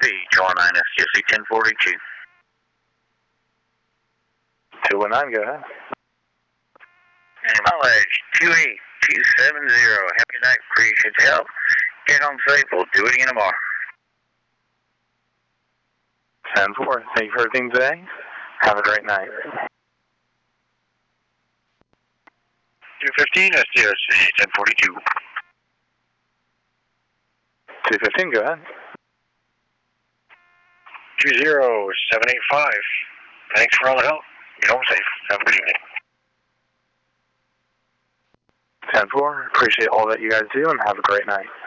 July 9 STSC 1042. 219, go ahead. And mileage 28270. Have a good night. Appreciate the help. Get home safe. We'll do it again tomorrow. 10-4. Thank you for everything today. Have a great night. 215 STSC 1042. 215, go ahead. 20785. Thanks for all the help. Get home safe. Have a good evening. 10-4. Appreciate all that you guys do and have a great night.